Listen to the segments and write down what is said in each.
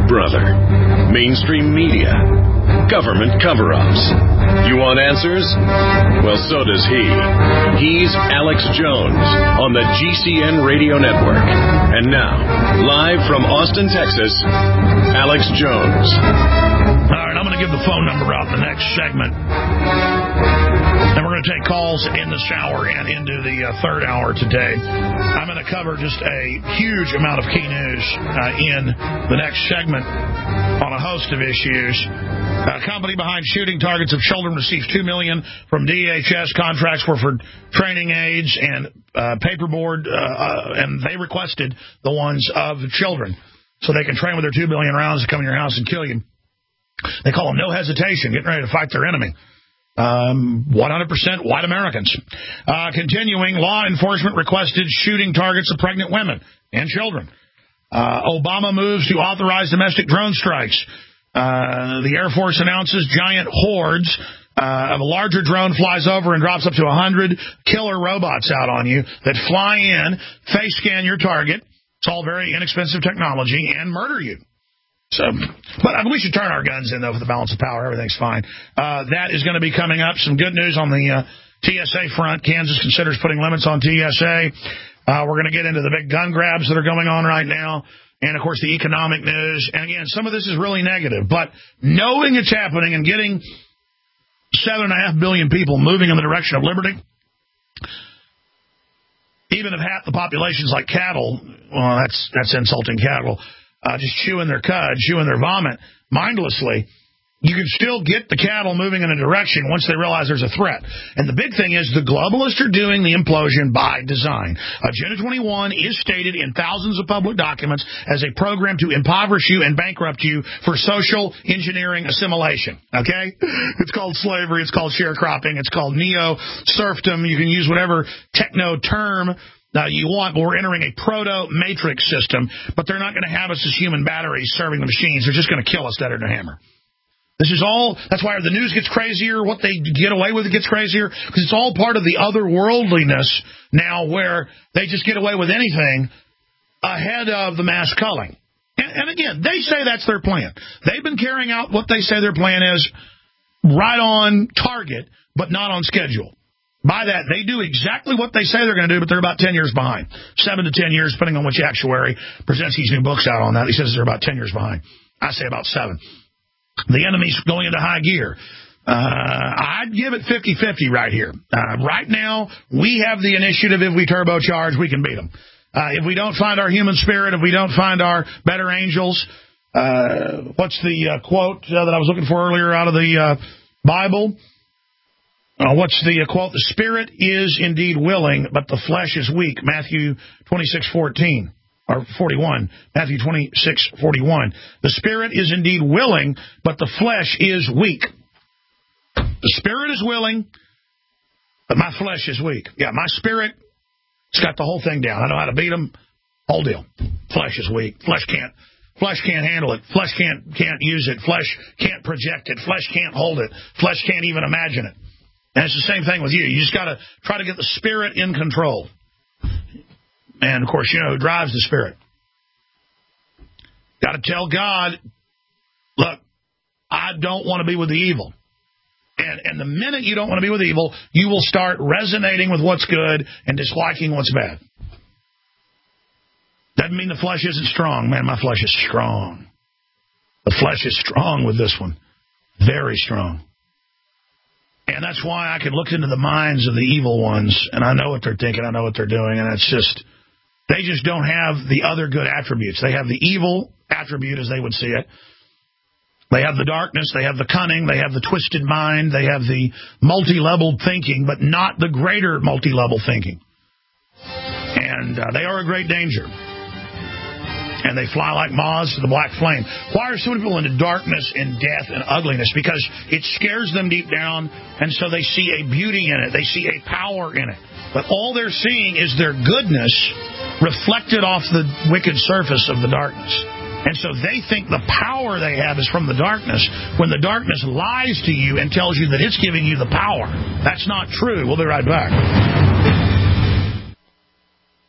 Big Brother, mainstream media, government cover-ups. You want answers? Well, so does he. He's Alex Jones on the GCN Radio Network. And now, live from Austin, Texas, Alex Jones. All right, I'm going to give the phone number out in the next segment. And we're going to take calls in the shower and into the third hour today. I'm going to cover just a huge amount of key news in the next segment on a host of issues. A company behind shooting targets of children receives $2 million from DHS. Contracts were for training aids and paperboard, and they requested the ones of children so they can train with their 2 billion rounds to come in your house and kill you. They call them no hesitation, getting ready to fight their enemy. 100% white Americans. Continuing, law enforcement requested shooting targets of pregnant women and children. Obama moves to authorize domestic drone strikes. The Air Force announces giant hordes of a larger drone flies over and drops up to 100 killer robots out on you that fly in, face scan your target. It's all very inexpensive technology, and murder you. So, but we should turn our guns in, though, for the balance of power. Everything's fine. That is going to be coming up. Some good news on the TSA front. Kansas considers putting limits on TSA. We're going to get into the big gun grabs that are going on right now. And, of course, the economic news. And, again, some of this is really negative. But knowing it's happening and getting 7.5 billion people moving in the direction of liberty, even if half the population's like cattle, well, that's insulting cattle, just chewing their cud, chewing their vomit mindlessly, you can still get the cattle moving in a direction once they realize there's a threat. And the big thing is the globalists are doing the implosion by design. Agenda 21 is stated in thousands of public documents as a program to impoverish you and bankrupt you for social engineering assimilation. Okay? It's called slavery. It's called sharecropping. It's called neo-serfdom. You can use whatever techno term you want, but we're entering a proto-matrix system, but they're not going to have us as human batteries serving the machines. They're just going to kill us dead or no hammer. This is all, that's why the news gets crazier, what they get away with gets crazier, because it's all part of the otherworldliness now where they just get away with anything ahead of the mass culling. And again, they say that's their plan. They've been carrying out what they say their plan is right on target, but not on schedule. By that, they do exactly what they say they're going to do, but they're about 10 years behind. 7 to 10 years, depending on which actuary presents these new books out on that. He says they're about 10 years behind. I say about 7. The enemy's going into high gear. I'd give it 50-50 right here. Right now, we have the initiative. If we turbocharge, we can beat them. If we don't find our human spirit, if we don't find our better angels, what's the quote that I was looking for earlier out of the Bible? What's the quote? The spirit is indeed willing, but the flesh is weak. Matthew 26:14 or 41. Matthew 26:41. The spirit is indeed willing, but the flesh is weak. The spirit is willing, but my flesh is weak. Yeah, my spirit, it's got the whole thing down. I know how to beat them. Whole deal. Flesh is weak. Flesh can't handle it. Flesh can't use it. Flesh can't project it. Flesh can't hold it. Flesh can't even imagine it. And it's the same thing with you. You just got to try to get the spirit in control. And, of course, you know who drives the spirit. Got to tell God, look, I don't want to be with the evil. And the minute you don't want to be with evil, you will start resonating with what's good and disliking what's bad. Doesn't mean the flesh isn't strong. Man, my flesh is strong. The flesh is strong with this one. Very strong. And that's why I can look into the minds of the evil ones, and I know what they're thinking, I know what they're doing, and it's just, they just don't have the other good attributes. They have the evil attribute, as they would see it. They have the darkness, they have the cunning, they have the twisted mind, they have the multi-leveled thinking, but not the greater multi-level thinking. And they are a great danger. And they fly like moths to the black flame. Why are so many people into darkness and death and ugliness? Because it scares them deep down, and so they see a beauty in it. They see a power in it. But all they're seeing is their goodness reflected off the wicked surface of the darkness. And so they think the power they have is from the darkness, when the darkness lies to you and tells you that it's giving you the power. That's not true. We'll be right back.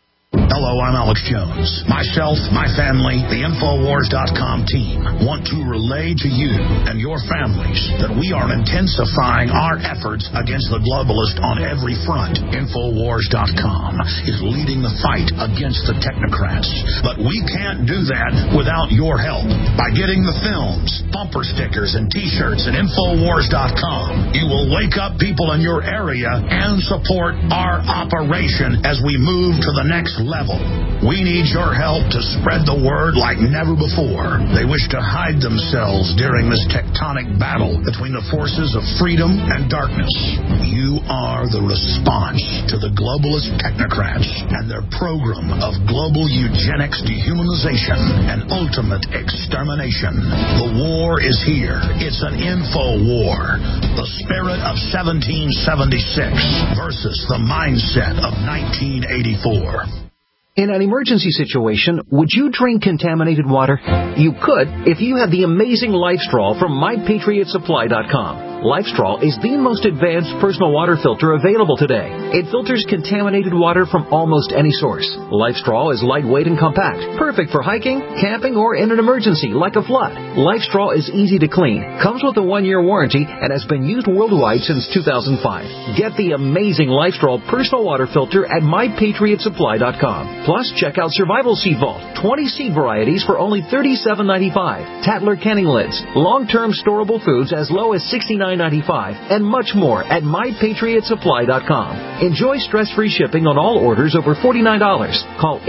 Hello, I'm Alex Jones. Myself, my family, the Infowars.com team want to relay to you and your families that we are intensifying our efforts against the globalist on every front. Infowars.com is leading the fight against the technocrats. But we can't do that without your help. By getting the films, bumper stickers, and T-shirts at Infowars.com, you will wake up people in your area and support our operation as we move to the next level. We need your help to spread the word like never before. They wish to hide themselves during this tectonic battle between the forces of freedom and darkness. You are the response to the globalist technocrats and their program of global eugenics, dehumanization, and ultimate extermination. The war is here. It's an info war. The spirit of 1776 versus the mindset of 1984. In an emergency situation, would you drink contaminated water? You could if you had the amazing LifeStraw from MyPatriotSupply.com. LifeStraw is the most advanced personal water filter available today. It filters contaminated water from almost any source. LifeStraw is lightweight and compact, perfect for hiking, camping, or in an emergency like a flood. LifeStraw is easy to clean, comes with a 1-year warranty, and has been used worldwide since 2005. Get the amazing LifeStraw personal water filter at MyPatriotSupply.com. Plus, check out Survival Seed Vault, 20 seed varieties for only $37.95. Tatler canning lids, long-term storable foods as low as $69.95, and much more at MyPatriotSupply.com. Enjoy stress-free shipping on all orders over $49. Call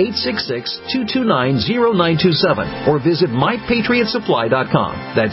866-229-0927 or visit MyPatriotSupply.com. That's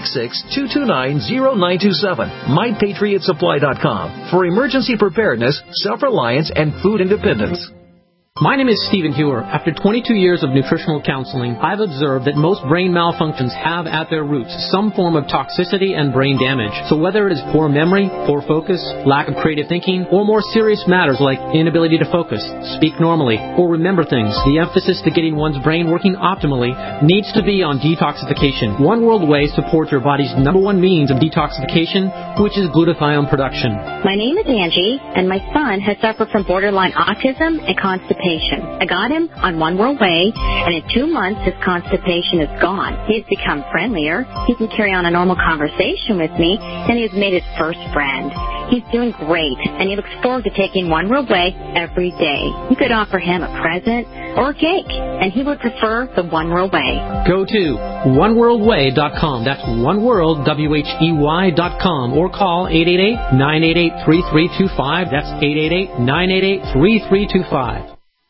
866-229-0927. MyPatriotSupply.com for emergency preparedness, self-reliance, and food independence. My name is Stephen Hewer. After 22 years of nutritional counseling, I've observed that most brain malfunctions have at their roots some form of toxicity and brain damage. So whether it is poor memory, poor focus, lack of creative thinking, or more serious matters like inability to focus, speak normally, or remember things, the emphasis to getting one's brain working optimally needs to be on detoxification. One World Whey supports your body's #1 means of detoxification, which is glutathione production. My name is Angie, and my son has suffered from borderline autism and constipation. I got him on One World Whey, and in 2 months, his constipation is gone. He has become friendlier. He can carry on a normal conversation with me, and he has made his first friend. He's doing great, and he looks forward to taking One World Whey every day. You could offer him a present or a cake, and he would prefer the One World Whey. Go to oneworldwhey.com. That's oneworld, WHEY.com, or call 888-988-3325. That's 888-988-3325.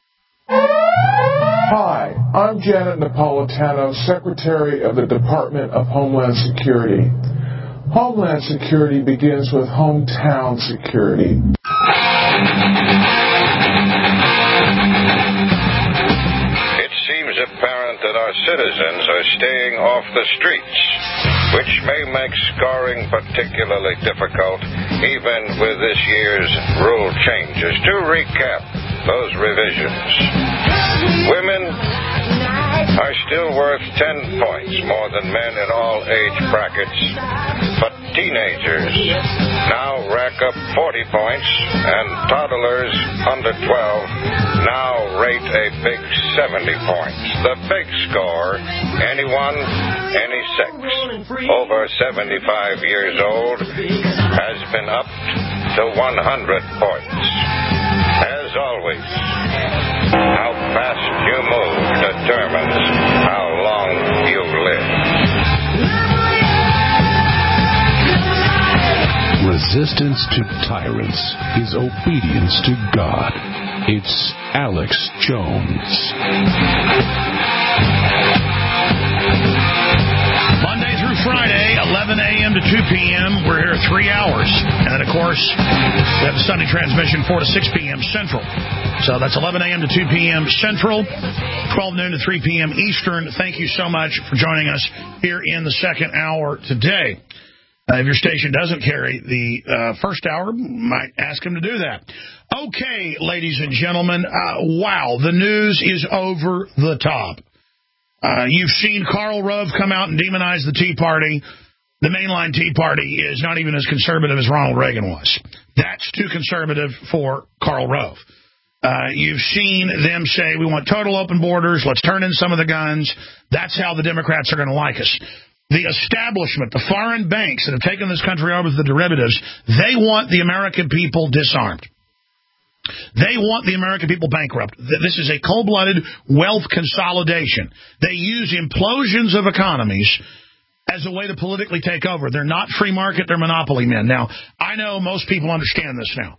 Hi, I'm Janet Napolitano, Secretary of the Department of Homeland Security. Homeland Security begins with hometown security. It seems apparent that our citizens are staying off the streets, which may make scoring particularly difficult even with this year's rule changes. To recap those revisions, women are still worth 10 points more than men in all age brackets, but teenagers now rack up 40 points, and toddlers under 12 now rate a big 70 points. The big score, anyone, any sex, over 75 years old, has been upped to 100 points. As always, how fast you move determines how long you live. Resistance to tyrants is obedience to God. It's Alex Jones. Monday through Friday, 11 a.m. to 2 p.m. We're here 3 hours. And then, of course, we have the Sunday transmission 4 to 6 p.m. Central. So that's 11 a.m. to 2 p.m. Central, 12 noon to 3 p.m. Eastern. Thank you so much for joining us here in the second hour today. If your station doesn't carry the first hour, might ask them to do that. Okay, ladies and gentlemen, wow, the news is over the top. You've seen Karl Rove come out and demonize the Tea Party. The mainline Tea Party is not even as conservative as Ronald Reagan was. That's too conservative for Karl Rove. You've seen them say, we want total open borders, let's turn in some of the guns. That's how the Democrats are going to like us. The establishment, the foreign banks that have taken this country over as the derivatives, they want the American people disarmed. They want the American people bankrupt. This is a cold-blooded wealth consolidation. They use implosions of economies as a way to politically take over. They're not free market, they're monopoly men. Now, I know most people understand this now.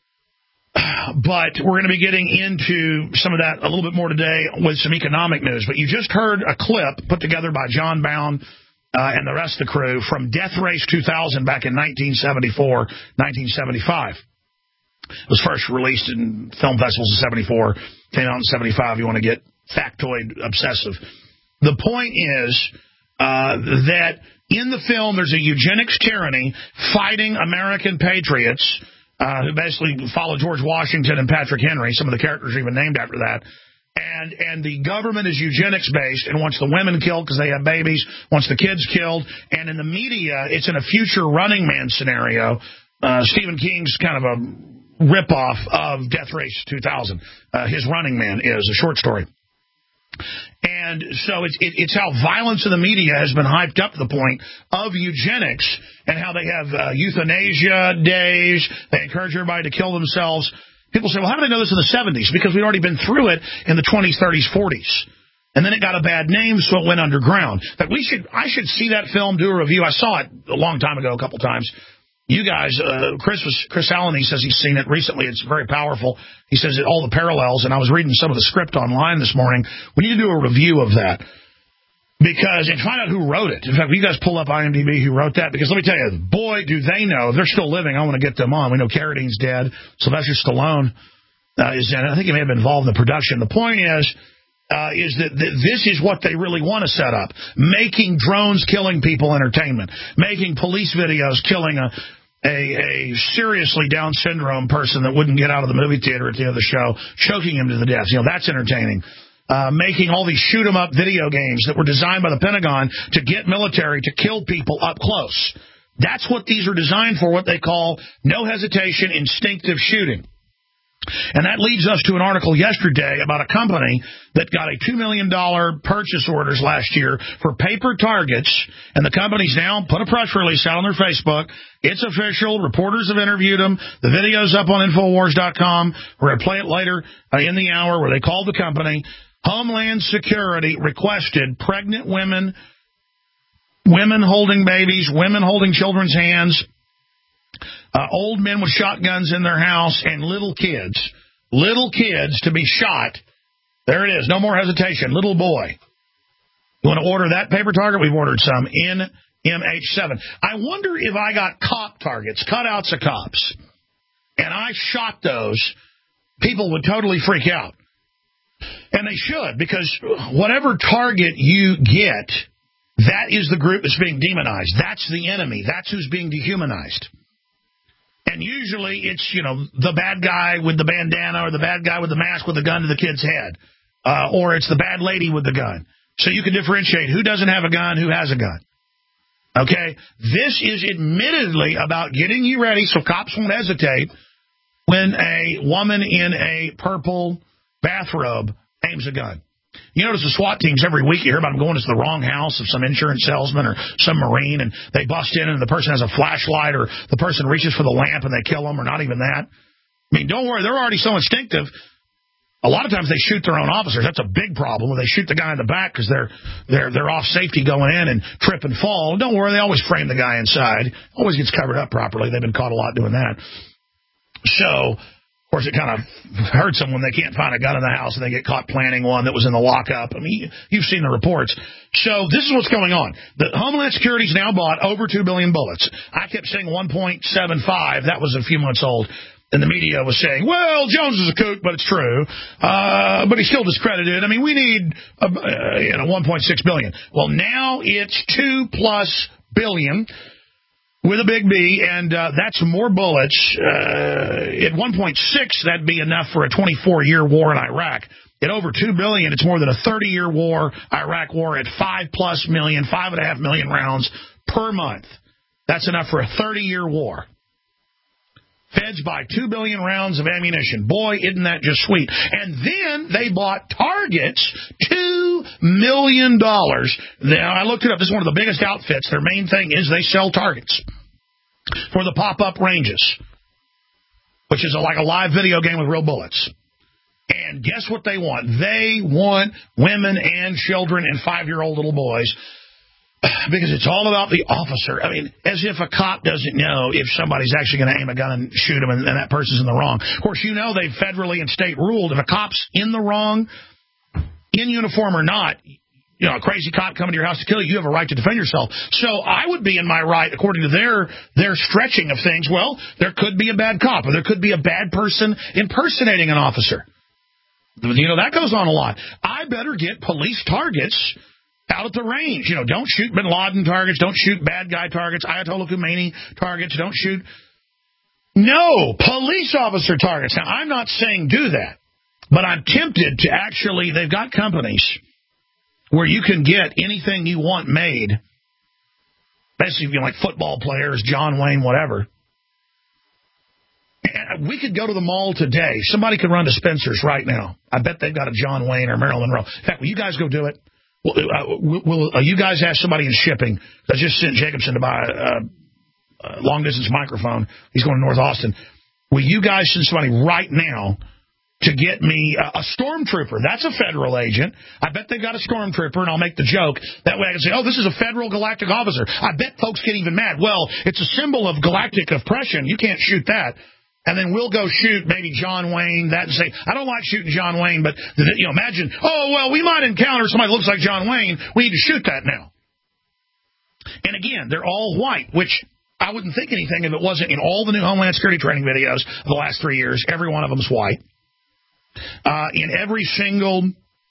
But we're going to be getting into some of that a little bit more today with some economic news. But you just heard a clip put together by John Bound and the rest of the crew from Death Race 2000 back in 1974, 1975. It was first released in film festivals in 74, came out in 75. You want to get factoid obsessive. The point is that in the film there's a eugenics tyranny fighting American patriots who basically follow George Washington and Patrick Henry. Some of the characters are even named after that. And the government is eugenics-based and wants the women killed because they have babies, wants the kids killed. And in the media, it's in a future Running Man scenario. Stephen King's kind of a ripoff of Death Race 2000. His Running Man is a short story. And so it's how violence in the media has been hyped up to the point of eugenics and how they have euthanasia days. They encourage everybody to kill themselves. People say, well, how did I know this in the 70s? Because we'd already been through it in the 20s, 30s, 40s. And then it got a bad name, so it went underground. But I should see that film, do a review. I saw it a long time ago, a couple times. You guys, Chris Allen, he says he's seen it recently. It's very powerful. He says that all the parallels, and I was reading some of the script online this morning. We need to do a review of that and find out who wrote it. In fact, will you guys pull up IMDb who wrote that? Because let me tell you, boy, do they know. If they're still living, I want to get them on. We know Carradine's dead. Sylvester Stallone is dead. I think he may have been involved in the production. The point is that this is what they really want to set up. Making drones killing people entertainment. Making police videos killing a seriously Down syndrome person that wouldn't get out of the movie theater at the end of the show, choking him to the death. That's entertaining. Making all these shoot-'em-up video games that were designed by the Pentagon to get military to kill people up close. That's what these are designed for, what they call no hesitation, instinctive shooting. And that leads us to an article yesterday about a company that got a $2 million purchase orders last year for paper targets, and the company's now put a press release out on their Facebook. It's official. Reporters have interviewed them. The video's up on Infowars.com. We're going to play it later in the hour where they called the company. Homeland Security requested pregnant women, women holding babies, women holding children's hands, old men with shotguns in their house, and little kids to be shot. There it is. No more hesitation. Little boy. You want to order that paper target? We've ordered some in MH7. I wonder if I got cop targets, cutouts of cops, and I shot those, people would totally freak out. And they should, because whatever target you get, that is the group that's being demonized. That's the enemy. That's who's being dehumanized. And usually it's, the bad guy with the bandana or the bad guy with the mask with the gun to the kid's head. Or it's the bad lady with the gun. So you can differentiate who doesn't have a gun, who has a gun. Okay? This is admittedly about getting you ready so cops won't hesitate when a woman in a purple bathrobe aims a gun. You notice the SWAT teams every week, you hear about them going to the wrong house of some insurance salesman or some Marine, and they bust in and the person has a flashlight, or the person reaches for the lamp and they kill them, or not even that. I mean, don't worry, they're already so instinctive. A lot of times they shoot their own officers. That's a big problem when they shoot the guy in the back because they're off safety going in and trip and fall. Don't worry, they always frame the guy inside. Always gets covered up properly. They've been caught a lot doing that. So, of course, it kind of hurts them when they can't find a gun in the house and they get caught planting one that was in the lockup. I mean, you've seen the reports. So this is what's going on. The Homeland Security's now bought over 2 billion bullets. I kept saying 1.75. That was a few months old. And the media was saying, well, Jones is a kook, but it's true. But he's still discredited. I mean, we need 1.6 billion. Well, now it's 2+ billion. With a big B, and that's more bullets. At 1.6, that'd be enough for a 24-year war in Iraq. At over 2 billion, it's more than a 30-year war, Iraq war, at 5+ million, 5.5 million rounds per month. That's enough for a 30-year war. Feds buy 2 billion rounds of ammunition. Boy, isn't that just sweet. And then they bought targets, $2 million. Now, I looked it up. This is one of the biggest outfits. Their main thing is they sell targets for the pop-up ranges, which is like a live video game with real bullets. And guess what they want? They want women and children and 5-year-old little boys, because it's all about the officer. I mean, as if a cop doesn't know if somebody's actually going to aim a gun and shoot him and that person's in the wrong. Of course, you know they've federally and state ruled if a cop's in the wrong, in uniform or not, you know, a crazy cop coming to your house to kill you, you have a right to defend yourself. So I would be in my right, according to their stretching of things. Well, there could be a bad cop, or there could be a bad person impersonating an officer. You know, that goes on a lot. I better get police targets out at the range. You know, don't shoot bin Laden targets. Don't shoot bad guy targets. Ayatollah Khomeini targets. Don't shoot. No, police officer targets. Now, I'm not saying do that, but I'm tempted to actually, they've got companies where you can get anything you want made. Basically, you know, like football players, John Wayne, whatever. And we could go to the mall today. Somebody could run to Spencer's right now. I bet they've got a John Wayne or Marilyn Monroe. In fact, will you guys go do it? Will you guys ask somebody in shipping? I just sent Jacobson to buy a long-distance microphone. He's going to North Austin. Will you guys send somebody right now to get me a stormtrooper? That's a federal agent. I bet they've got a stormtrooper, and I'll make the joke. That way I can say, oh, this is a federal galactic officer. I bet folks get even mad. Well, it's a symbol of galactic oppression. You can't shoot that. And then we'll go shoot maybe John Wayne, that, and say, I don't like shooting John Wayne, but, you know, imagine, oh, well, we might encounter somebody who looks like John Wayne. We need to shoot that now. And again, they're all white, which I wouldn't think anything if it wasn't in all the new Homeland Security training videos of the last 3 years. Every one of them is white. In every single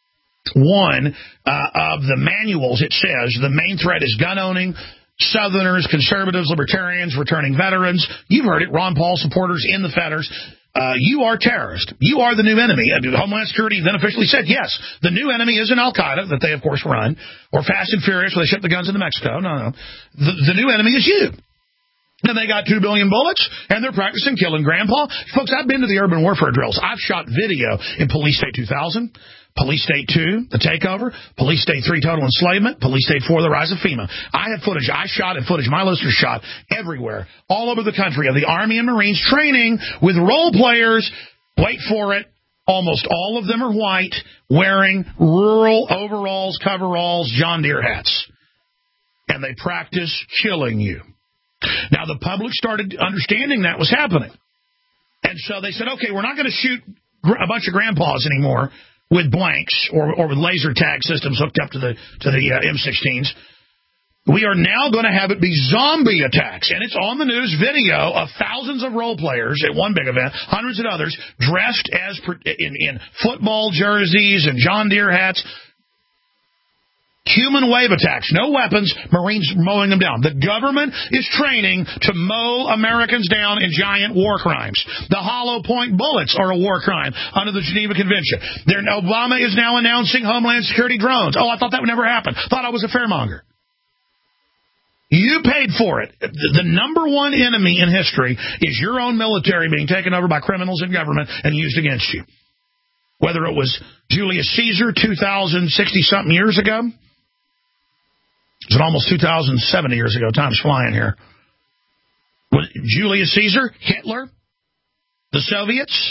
one of the manuals, it says the main threat is gun owning, Southerners, conservatives, libertarians, returning veterans. You've heard it, Ron Paul supporters in the fetters. You are terrorist. You are the new enemy. Homeland Security then officially said, yes, the new enemy isn't Al-Qaeda, that they, of course, run, or Fast and Furious, where they ship the guns into Mexico. No. The new enemy is you. And they got 2 billion bullets, and they're practicing killing Grandpa. Folks, I've been to the urban warfare drills. I've shot video in Police State 2000, Police State 2, the takeover, Police State 3, total enslavement, Police State 4, the rise of FEMA. I have footage. I shot and footage. My listeners shot everywhere, all over the country, of the Army and Marines training with role players. Wait for it. Almost all of them are white, wearing rural overalls, coveralls, John Deere hats. And they practice killing you. Now, the public started understanding that was happening. And so they said, okay, we're not going to shoot a bunch of grandpas anymore with blanks or with laser tag systems hooked up to the M16s. We are now going to have it be zombie attacks. And it's on the news video of thousands of role players at one big event, hundreds of others, dressed as in football jerseys and John Deere hats. Human wave attacks, no weapons, Marines mowing them down. The government is training to mow Americans down in giant war crimes. The hollow point bullets are a war crime under the Geneva Convention. Obama is now announcing Homeland Security drones. Oh, I thought that would never happen. Thought I was a fairmonger. You paid for it. The number one enemy in history is your own military being taken over by criminals in government and used against you. Whether it was Julius Caesar 2,060-something years ago, it was almost 2,070 years ago. Time's flying here. Julius Caesar, Hitler, the Soviets,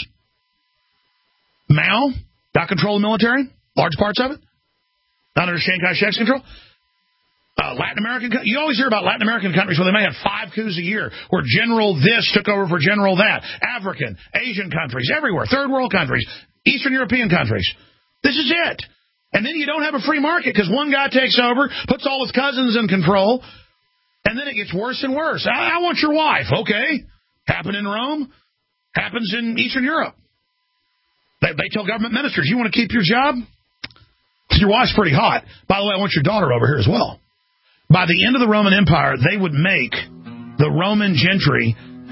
Mao got control of the military, large parts of it, not under Chiang Kai-shek's control. Latin American, you always hear about Latin American countries where they may have 5 coups a year, where general this took over for general that. African, Asian countries, everywhere, third world countries, Eastern European countries. This is it. And then you don't have a free market because one guy takes over, puts all his cousins in control, and then it gets worse and worse. I want your wife. Okay. Happened in Rome. Happens in Eastern Europe. They tell government ministers, you want to keep your job? Your wife's pretty hot. By the way, I want your daughter over here as well. By the end of the Roman Empire, they would make the Roman gentry,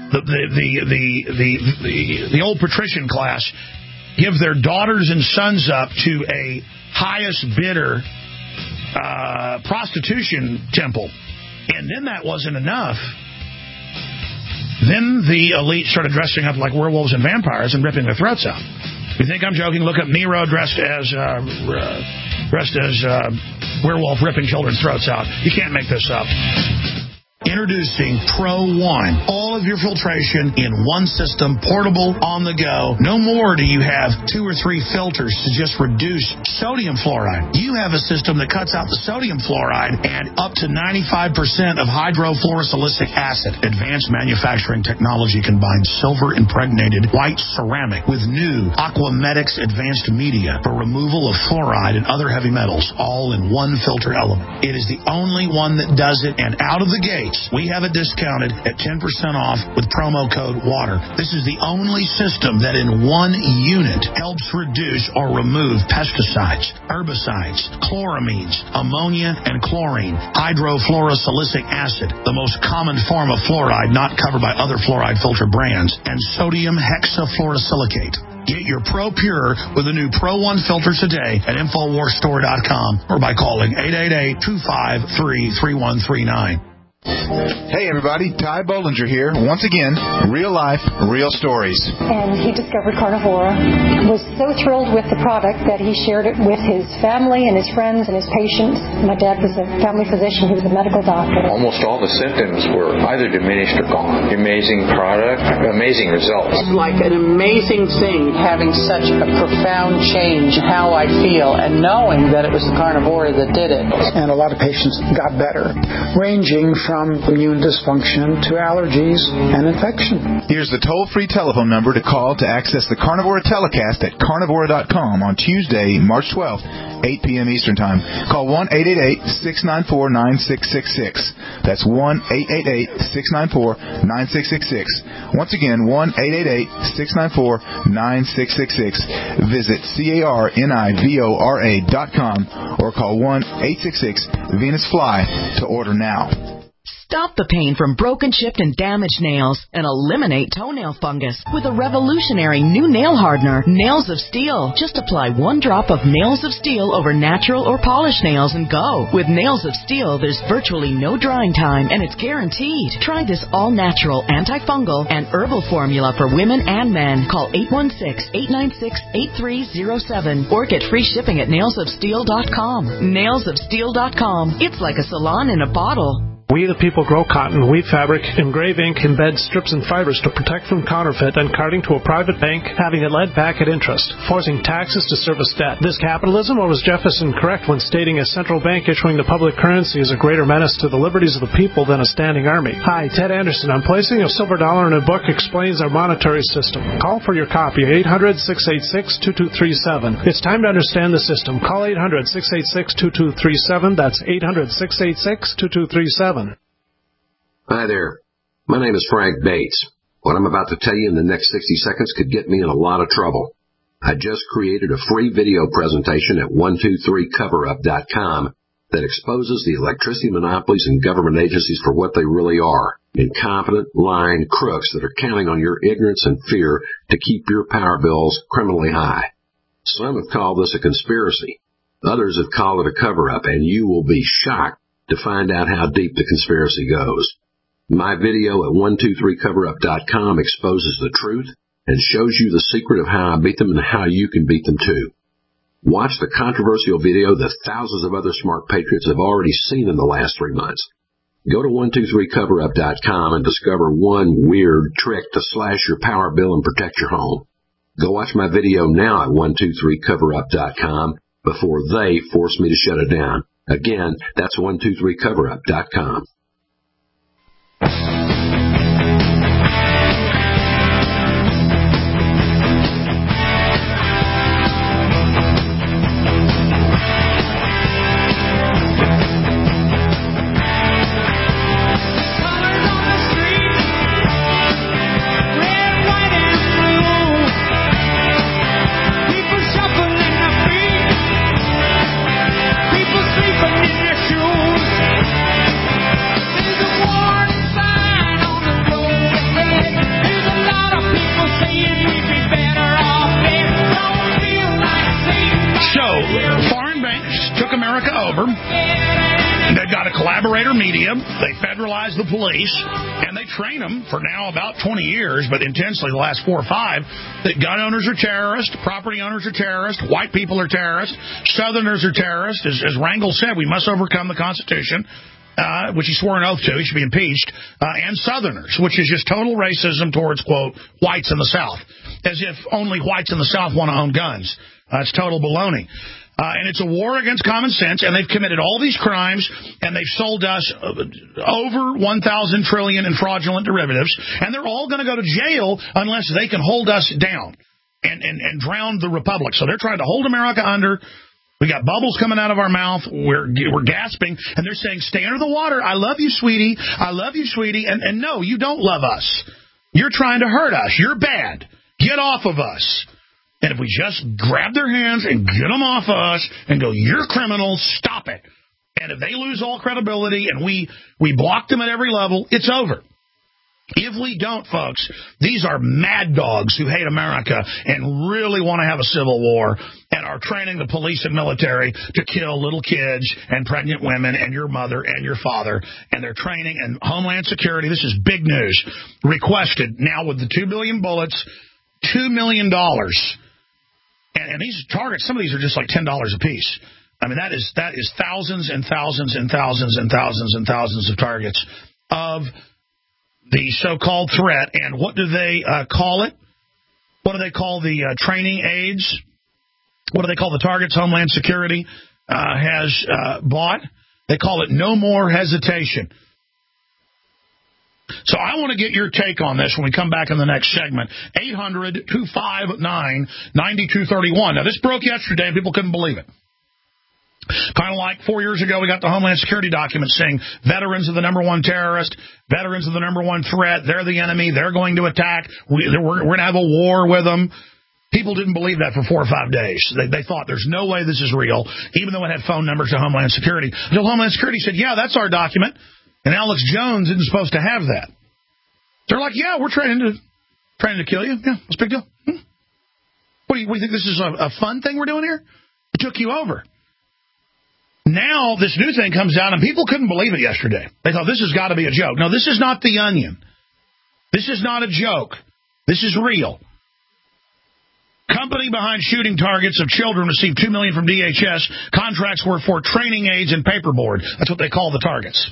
the old patrician class, give their daughters and sons up to a highest bidder prostitution temple. And then that wasn't enough. Then the elite started dressing up like werewolves and vampires and ripping their throats out. If you think I'm joking, look up Nero dressed as werewolf ripping children's throats out. You can't make this up. Introducing Pro One. All of your filtration in one system, portable, on the go. No more do you have 2 or 3 filters to just reduce sodium fluoride. You have a system that cuts out the sodium fluoride and up to 95% of hydrofluorosilicic acid. Advanced manufacturing technology combines silver-impregnated white ceramic with new Aquamedics advanced media for removal of fluoride and other heavy metals, all in one filter element. It is the only one that does it, and out of the gate, we have it discounted at 10% off with promo code WATER. This is the only system that in one unit helps reduce or remove pesticides, herbicides, chloramines, ammonia, and chlorine, hydrofluorosilicic acid, the most common form of fluoride not covered by other fluoride filter brands, and sodium hexafluorosilicate. Get your Pro Pure with the new Pro One filter today at InfoWarsStore.com or by calling 888-253-3139. Hey everybody, Ty Bollinger here. Once again, real life, real stories. And he discovered Carnivora, was so thrilled with the product that he shared it with his family and his friends and his patients. My dad was a family physician, he was a medical doctor. Almost all the symptoms were either diminished or gone. Amazing product, amazing results. It's like an amazing thing having such a profound change in how I feel and knowing that it was the Carnivora that did it. And a lot of patients got better, ranging from immune dysfunction to allergies and infection. Here's the toll-free telephone number to call to access the Carnivora telecast at carnivora.com on Tuesday, March 12th, 8 p.m. Eastern Time. Call 1-888-694-9666. That's 1-888-694-9666. Once again, 1-888-694-9666. Visit carnivora.com or call 1-866-VENUS-FLY to order now. Stop the pain from broken, chipped, and damaged nails and eliminate toenail fungus with a revolutionary new nail hardener, Nails of Steel. Just apply 1 drop of Nails of Steel over natural or polished nails and go. With Nails of Steel, there's virtually no drying time, and it's guaranteed. Try this all-natural, antifungal, and herbal formula for women and men. Call 816-896-8307 or get free shipping at nailsofsteel.com. Nailsofsteel.com. It's like a salon in a bottle. We the people grow cotton, weave fabric, engrave ink, embed strips and fibers to protect from counterfeit and carting to a private bank, having it led back at interest, forcing taxes to service debt. This capitalism, or was Jefferson correct when stating a central bank issuing the public currency is a greater menace to the liberties of the people than a standing army? Hi, Ted Anderson. I'm placing a silver dollar in a book explains our monetary system. Call for your copy, 800-686-2237. It's time to understand the system. Call 800-686-2237. That's 800-686-2237. Hi there. My name is Frank Bates. What I'm about to tell you in the next 60 seconds could get me in a lot of trouble. I just created a free video presentation at 123coverup.com that exposes the electricity monopolies and government agencies for what they really are, incompetent, lying crooks that are counting on your ignorance and fear to keep your power bills criminally high. Some have called this a conspiracy. Others have called it a cover-up, and you will be shocked to find out how deep the conspiracy goes. My video at 123coverup.com exposes the truth and shows you the secret of how I beat them and how you can beat them too. Watch the controversial video that thousands of other smart patriots have already seen in the last 3 months. Go to 123coverup.com and discover one weird trick to slash your power bill and protect your home. Go watch my video now at 123coverup.com before they force me to shut it down. Again, that's 123coverup.com. collaborator media. They federalize the police, and they train them for now about 20 years, but intensely the last 4 or 5, that gun owners are terrorists, property owners are terrorists, white people are terrorists, Southerners are terrorists. As Rangel said, we must overcome the Constitution, which he swore an oath to. He should be impeached, and Southerners, which is just total racism towards, quote, whites in the South, as if only whites in the South want to own guns. It's total baloney. And it's a war against common sense, and they've committed all these crimes, and they've sold us over 1,000 trillion in fraudulent derivatives, and they're all going to go to jail unless they can hold us down and drown the republic. So they're trying to hold America under. We got bubbles coming out of our mouth. We're gasping, and they're saying, stay under the water. I love you, sweetie. I love you, sweetie. And no, you don't love us. You're trying to hurt us. You're bad. Get off of us. And if we just grab their hands and get them off of us and go, you're criminals, stop it. And if they lose all credibility and we block them at every level, it's over. If we don't, folks, these are mad dogs who hate America and really want to have a civil war and are training the police and military to kill little kids and pregnant women and your mother and your father. And they're training, and Homeland Security, this is big news, requested now with the 2 billion bullets, $2 million. And these targets, some of these are just like $10 a piece. I mean, that is thousands and thousands and thousands and thousands and thousands of targets of the so-called threat. And what do they call it? What do they call the training aids? What do they call the targets Homeland Security has bought? They call it no more hesitation. So I want to get your take on this when we come back in the next segment. 800-259-9231. Now, this broke yesterday, and people couldn't believe it. Kind of like 4 years ago, we got the Homeland Security document saying veterans are the number one terrorist, veterans are the number one threat, they're the enemy, they're going to attack, we're going to have a war with them. People didn't believe that for 4 or 5 days. They thought there's no way this is real, even though it had phone numbers to Homeland Security. Until Homeland Security said, yeah, that's our document. And Alex Jones isn't supposed to have that. They're like, yeah, we're trying to kill you. Yeah, that's a big deal. What do you think this is a fun thing we're doing here? We took you over. Now this new thing comes out, and people couldn't believe it yesterday. They thought this has got to be a joke. No, this is not The Onion. This is not a joke. This is real. Company behind shooting targets of children received $2 million from DHS. Contracts were for training aids and paperboard. That's what they call the targets.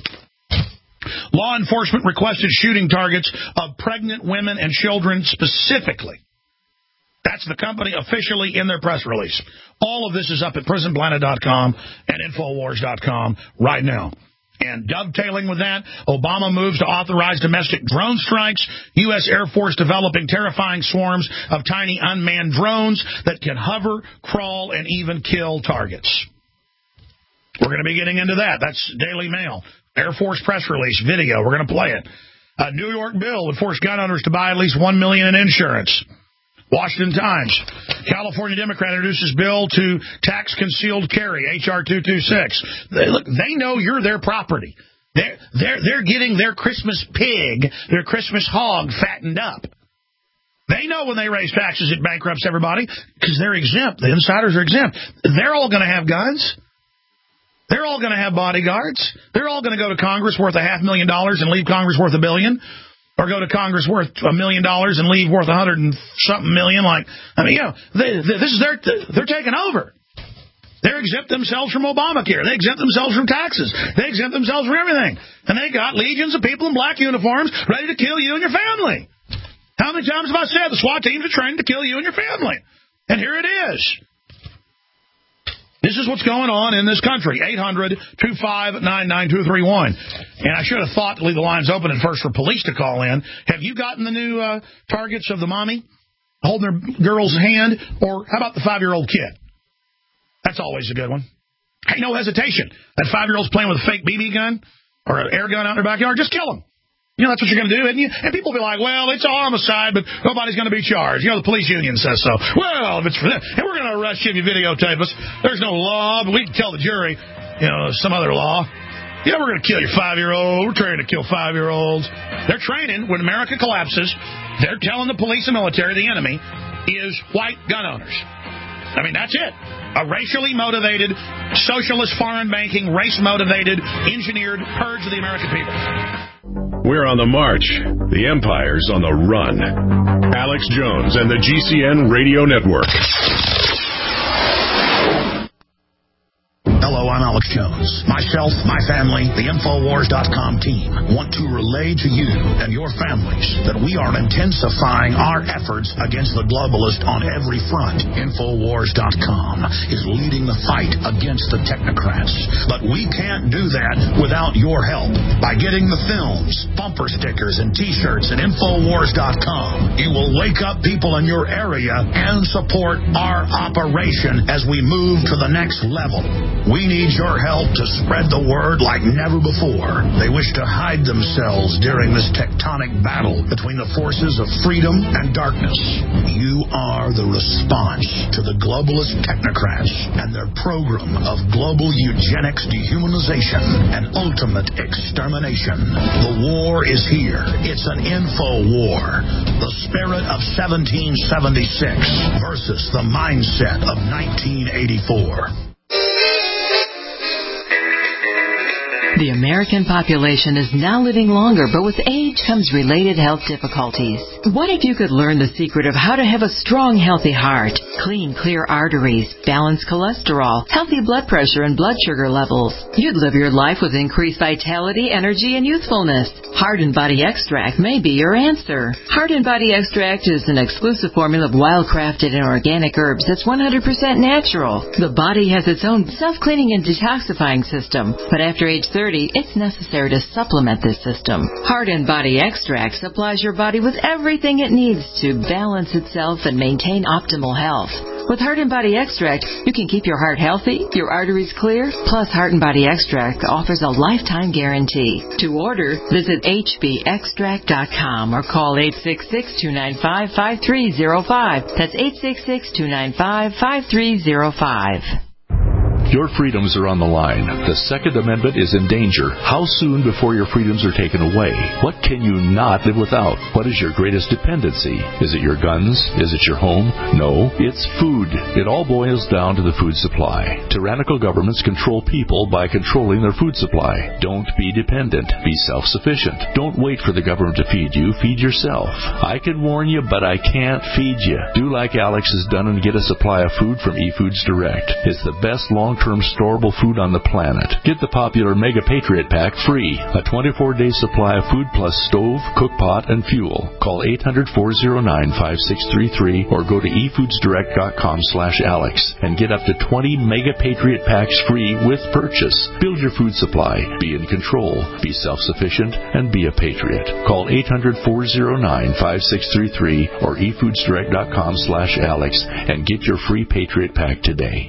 Law enforcement requested shooting targets of pregnant women and children specifically. That's the company officially in their press release. All of this is up at prisonplanet.com and Infowars.com right now. And dovetailing with that, Obama moves to authorize domestic drone strikes. U.S. Air Force developing terrifying swarms of tiny unmanned drones that can hover, crawl, and even kill targets. We're going to be getting into that. That's Daily Mail. Air Force press release, video. We're going to play it. A New York bill would force gun owners to buy at least $1 million in insurance. Washington Times. California Democrat introduces bill to tax concealed carry, H.R. 226. They know you're their property. They're getting their Christmas pig, their Christmas hog fattened up. They know when they raise taxes, it bankrupts everybody because they're exempt. The insiders are exempt. They're all going to have guns. They're all going to have bodyguards. They're all going to go to Congress worth $500,000 and leave Congress worth $1 billion, or go to Congress worth $1 million and leave worth $100 and something million. They're taking over. They exempt themselves from Obamacare. They exempt themselves from taxes. They exempt themselves from everything. And they got legions of people in black uniforms ready to kill you and your family. How many times have I said the SWAT teams are trained to kill you and your family? And here it is. This is what's going on in this country. 800-259-9231. And I should have thought to leave the lines open at first for police to call in. Have you gotten the new targets of the mommy holding her girl's hand? Or how about the 5-year-old kid? That's always a good one. Hey, no hesitation. That 5-year-old's playing with a fake BB gun or an air gun out in their backyard. Just kill him. You know, that's what you're going to do, isn't you? And people will be like, well, it's a homicide, but nobody's going to be charged. You know, the police union says so. Well, if it's for them, and we're going to arrest you if you videotape us. There's no law, but we can tell the jury, some other law. Yeah, we're going to kill your 5-year-old. We're trying to kill 5-year-olds. They're training. When America collapses, they're telling the police and military the enemy is white gun owners. I mean, that's it. A racially motivated, socialist foreign banking, race-motivated, engineered purge of the American people. We're on the march. The empire's on the run. Alex Jones and the GCN Radio Network. Hello, I'm Alex Jones. Myself, my family, the Infowars.com team want to relay to you and your families that we are intensifying our efforts against the globalist on every front. Infowars.com is leading the fight against the technocrats. But we can't do that without your help. By getting the films, bumper stickers, and T-shirts at Infowars.com, you will wake up people in your area and support our operation as we move to the next level. We need your help to spread the word like never before. They wish to hide themselves during this tectonic battle between the forces of freedom and darkness. You are the response to the globalist technocrats and their program of global eugenics, dehumanization, and ultimate extermination. The war is here. It's an info war. The spirit of 1776 versus the mindset of 1984. The American population is now living longer, but with age comes related health difficulties. What if you could learn the secret of how to have a strong, healthy heart, clean, clear arteries, balanced cholesterol, healthy blood pressure and blood sugar levels? You'd live your life with increased vitality, energy, and youthfulness. Heart and Body Extract may be your answer. Heart and Body Extract is an exclusive formula of wild-crafted and organic herbs that's 100% natural. The body has its own self-cleaning and detoxifying system, but after age 30, it's necessary to supplement this system. Heart and Body Extract supplies your body with everything it needs to balance itself and maintain optimal health. With Heart and Body Extract, you can keep your heart healthy, your arteries clear, plus Heart and Body Extract offers a lifetime guarantee. To order, visit hbextract.com or call 866-295-5305. That's 866-295-5305. Your freedoms are on the line. The Second Amendment is in danger. How soon before your freedoms are taken away? What can you not live without? What is your greatest dependency? Is it your guns? Is it your home? No, it's food. It all boils down to the food supply. Tyrannical governments control people by controlling their food supply. Don't be dependent. Be self-sufficient. Don't wait for the government to feed you. Feed yourself. I can warn you, but I can't feed you. Do like Alex has done and get a supply of food from eFoods Direct. It's the best long-term storable food on the planet. Get the popular Mega Patriot Pack free. A 24-day supply of food plus stove, cookpot, and fuel. Call 800-409-5633 or go to efoodsdirect.com/Alex and get up to 20 Mega Patriot Packs free with purchase. Build your food supply. Be in control. Be self-sufficient and be a patriot. Call 800-409-5633 or efoodsdirect.com/Alex and get your free Patriot Pack today.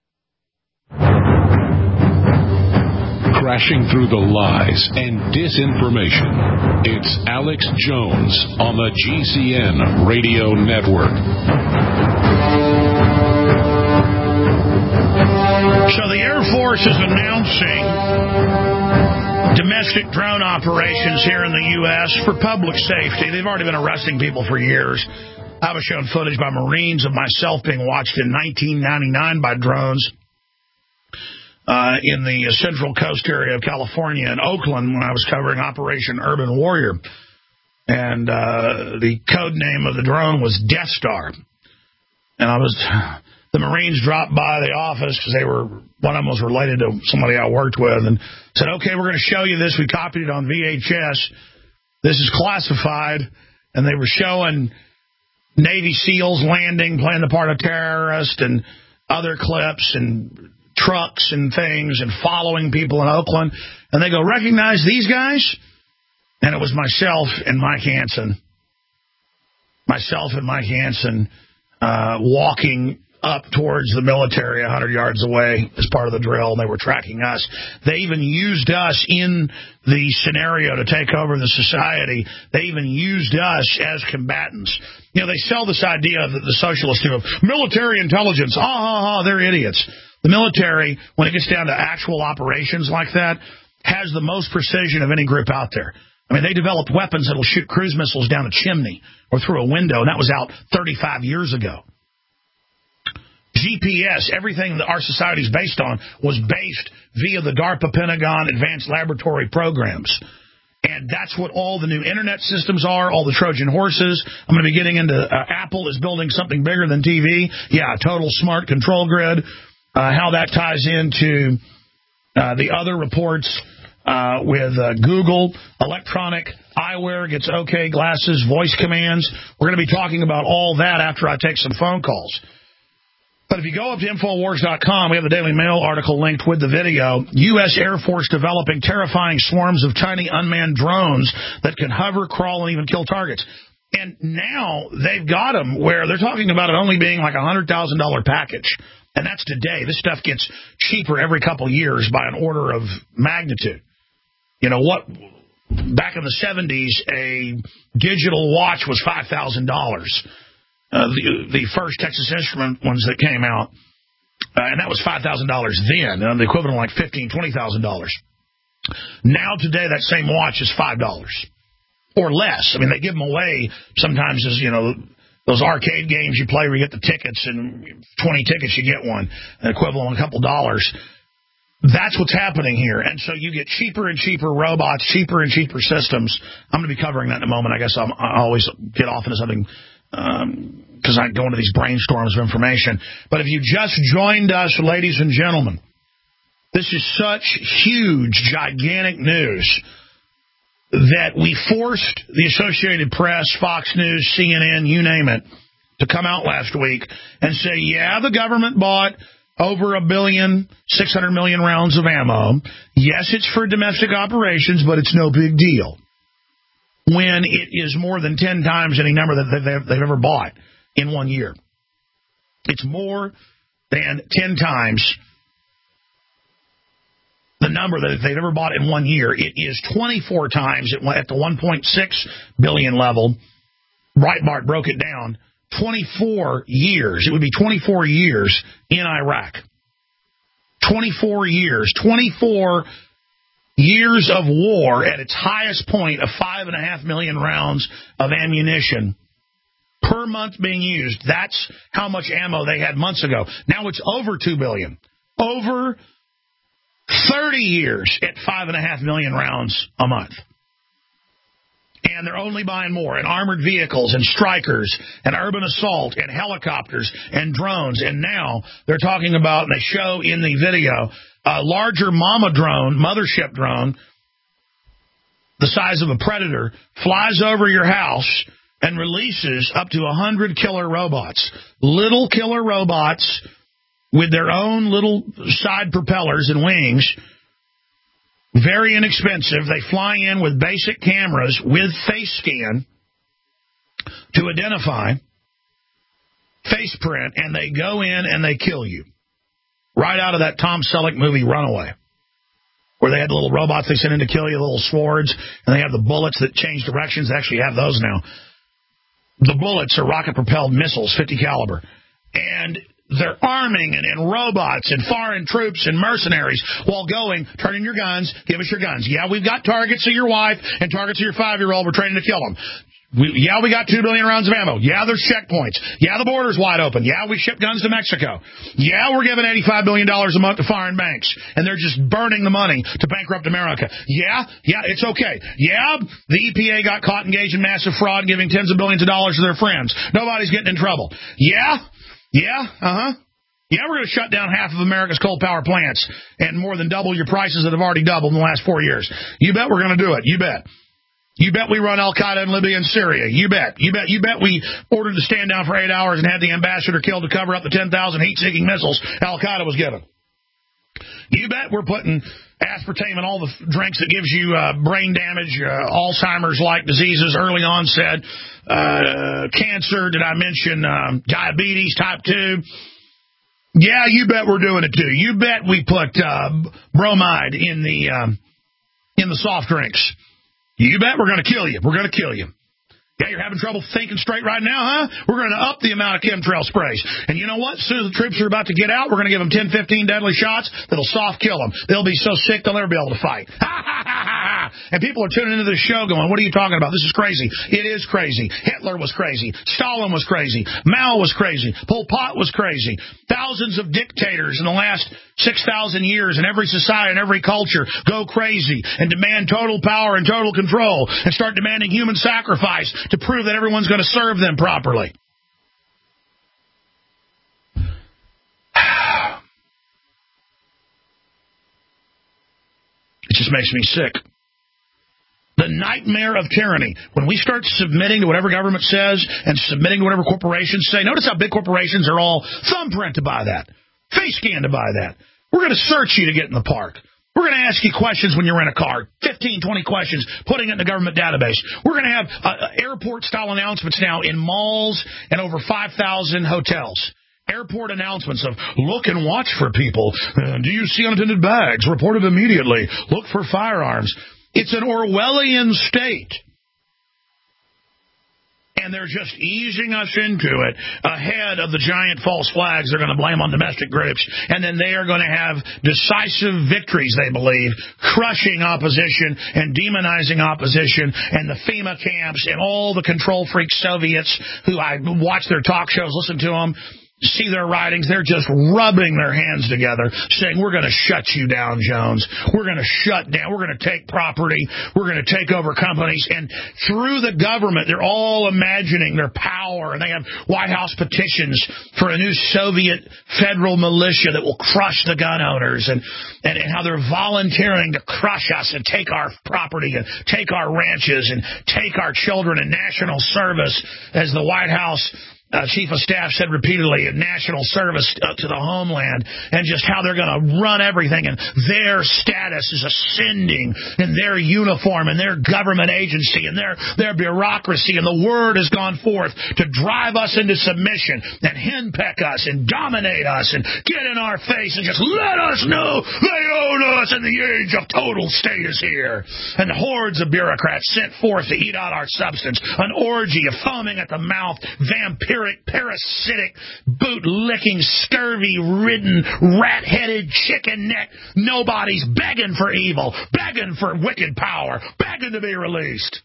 Crashing through the lies and disinformation. It's Alex Jones on the GCN Radio Network. So the Air Force is announcing domestic drone operations here in the U.S. for public safety. They've already been arresting people for years. I was shown footage by Marines of myself being watched in 1999 by drones in the Central Coast area of California in Oakland when I was covering Operation Urban Warrior. And the code name of the drone was Death Star. And the Marines dropped by the office because one of them was related to somebody I worked with and said, okay, we're going to show you this. We copied it on VHS. This is classified. And they were showing Navy SEALs landing, playing the part of terrorist, and other clips and trucks and things, and following people in Oakland. And they go, recognize these guys? And it was myself and Mike Hansen. Walking up towards the military 100 yards away as part of the drill, and they were tracking us. They even used us in the scenario to take over the society. They even used us as combatants. You know, they sell this idea that the socialists do of military intelligence. They're idiots. The military, when it gets down to actual operations like that, has the most precision of any group out there. I mean, they developed weapons that will shoot cruise missiles down a chimney or through a window, and that was out 35 years ago. GPS, everything that our society is based on, was based via the DARPA Pentagon Advanced Laboratory Programs. And that's what all the new internet systems are, all the Trojan horses. I'm going to be getting into Apple is building something bigger than TV. Yeah, total smart control grid. How that ties into the other reports with Google, electronic eyewear gets okay glasses, voice commands. We're going to be talking about all that after I take some phone calls. But if you go up to Infowars.com, we have the Daily Mail article linked with the video. U.S. Air Force developing terrifying swarms of tiny unmanned drones that can hover, crawl, and even kill targets. And now they've got them where they're talking about it only being like a $100,000 package. And that's today. This stuff gets cheaper every couple of years by an order of magnitude. You know what? Back in the 70s, a digital watch was $5,000. The first Texas Instrument ones that came out, and that was $5,000 then, the equivalent of like $15,000, $20,000. Now today, that same watch is $5 or less. I mean, they give them away sometimes as, those arcade games you play where you get the tickets, and 20 tickets, you get one, an equivalent of a couple dollars. That's what's happening here. And so you get cheaper and cheaper robots, cheaper and cheaper systems. I'm going to be covering that in a moment. I guess I always get off into something because I go into these brainstorms of information. But if you just joined us, ladies and gentlemen, this is such huge, gigantic news that we forced the Associated Press, Fox News, CNN, you name it, to come out last week and say, yeah, the government bought over 1.6 billion rounds of ammo. Yes, it's for domestic operations, but it's no big deal. When it is more than 10 times any number that they've ever bought in 1 year. It's more than 10 times the number that they've ever bought in 1 year. It is 24 times at the 1.6 billion level. Breitbart broke it down. 24 years. It would be 24 years in Iraq. 24 years. 24 years of war at its highest point of 5.5 million rounds of ammunition per month being used. That's how much ammo they had months ago. Now it's over 2 billion. Over 30 years at 5.5 million rounds a month. And they're only buying more, and armored vehicles, and strikers, and urban assault, and helicopters, and drones. And now they're talking about, and they show in the video, a larger mama drone, mothership drone, the size of a Predator, flies over your house and releases up to 100 killer robots. Little killer robots with their own little side propellers and wings. Very inexpensive. They fly in with basic cameras with face scan to identify face print, and they go in and they kill you. Right out of that Tom Selleck movie, Runaway, where they had the little robots they sent in to kill you, little swords, and they have the bullets that change directions. They actually have those now. The bullets are rocket-propelled missiles, 50 caliber. And they're arming and robots and foreign troops and mercenaries while going, turn in your guns, give us your guns. Yeah, we've got targets of your wife and targets of your 5-year-old. We're training to kill them. We got 2 billion rounds of ammo. Yeah, there's checkpoints. Yeah, the border's wide open. Yeah, we ship guns to Mexico. Yeah, we're giving $85 billion a month to foreign banks, and they're just burning the money to bankrupt America. Yeah, it's okay. Yeah, the EPA got caught engaged in massive fraud, giving tens of billions of dollars to their friends. Nobody's getting in trouble. Yeah, we're going to shut down half of America's coal power plants and more than double your prices that have already doubled in the last 4 years. You bet we're going to do it. You bet. You bet we run Al-Qaeda in Libya and Syria. You bet. You bet we ordered to stand down for 8 hours and had the ambassador killed to cover up the 10,000 heat-seeking missiles Al-Qaeda was given. You bet we're putting aspartame in all the drinks that gives you brain damage, Alzheimer's-like diseases, early onset, cancer. Did I mention diabetes, type 2? Yeah, you bet we're doing it too. You bet we put bromide in the soft drinks. You bet we're going to kill you. We're going to kill you. Yeah, you're having trouble thinking straight right now, huh? We're going to up the amount of chemtrail sprays. And you know what? As soon as the troops are about to get out, we're going to give them 10, 15 deadly shots that'll soft kill them. They'll be so sick they'll never be able to fight. Ha, ha, ha, ha, ha. And people are tuning into the show going, what are you talking about? This is crazy. It is crazy. Hitler was crazy. Stalin was crazy. Mao was crazy. Pol Pot was crazy. Thousands of dictators in the last 6,000 years in every society and every culture go crazy and demand total power and total control and start demanding human sacrifice to prove that everyone's going to serve them properly. It just makes me sick. The nightmare of tyranny. When we start submitting to whatever government says and submitting to whatever corporations say, notice how big corporations are all thumbprint to buy that, face scan to buy that. We're going to search you to get in the park. We're going to ask you questions when you're in a car, 15, 20 questions, putting it in the government database. We're going to have airport-style announcements now in malls and over 5,000 hotels. Airport announcements of look and watch for people. Do you see unattended bags? Report it immediately. Look for firearms. It's an Orwellian state. And they're just easing us into it ahead of the giant false flags they're going to blame on domestic groups. And then they are going to have decisive victories, they believe, crushing opposition and demonizing opposition and the FEMA camps and all the control freak Soviets who I watch their talk shows, listen to them, see their writings. They're just rubbing their hands together, saying, we're going to shut you down, Jones. We're going to shut down. We're going to take property. We're going to take over companies. And through the government, they're all imagining their power. And they have White House petitions for a new Soviet federal militia that will crush the gun owners and how they're volunteering to crush us and take our property and take our ranches and take our children in national service, as the White House Chief of Staff said repeatedly, in national service to the homeland, and just how they're going to run everything, and their status is ascending in their uniform and their government agency and their bureaucracy, and the word has gone forth to drive us into submission and henpeck us and dominate us and get in our face and just let us know they own us and the age of total state is here. And the hordes of bureaucrats sent forth to eat out our substance, an orgy of foaming at the mouth, vampiric, parasitic, boot-licking, scurvy-ridden, rat-headed, chicken-neck. Nobody's begging for evil, begging for wicked power, begging to be released.